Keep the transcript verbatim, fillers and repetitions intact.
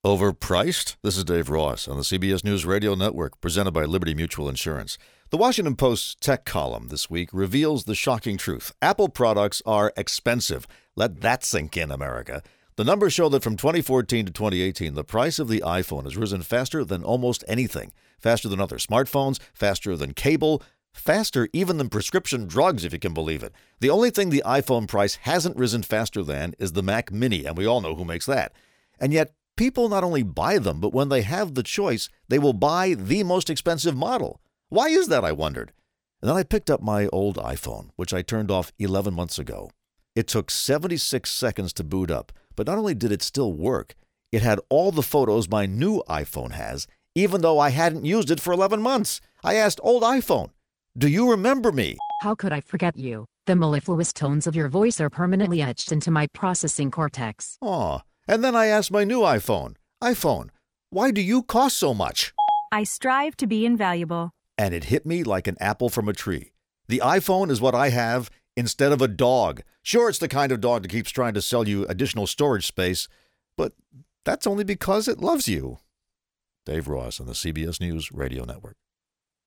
Overpriced? This is Dave Ross on the C B S News Radio Network, presented by Liberty Mutual Insurance. The Washington Post's tech column this week reveals the shocking truth. Apple products are expensive. Let that sink in, America. The numbers show that from twenty fourteen to twenty eighteen, the price of the iPhone has risen faster than almost anything. Faster than other smartphones, faster than cable, faster even than prescription drugs, if you can believe it. The only thing the iPhone price hasn't risen faster than is the Mac Mini, and we all know who makes that. And yet, people not only buy them, but when they have the choice, they will buy the most expensive model. Why is that, I wondered? And then I picked up my old iPhone, which I turned off eleven months ago. It took seventy-six seconds to boot up, but not only did it still work, it had all the photos my new iPhone has, even though I hadn't used it for eleven months. I asked old iPhone, "Do you remember me?" How could I forget you? The mellifluous tones of your voice are permanently etched into my processing cortex. Aw. And then I asked my new iPhone, iPhone, "Why do you cost so much?" I strive to be invaluable. And it hit me like an apple from a tree. The iPhone is what I have instead of a dog. Sure, it's the kind of dog that keeps trying to sell you additional storage space, but that's only because it loves you. Dave Ross on the C B S News Radio Network.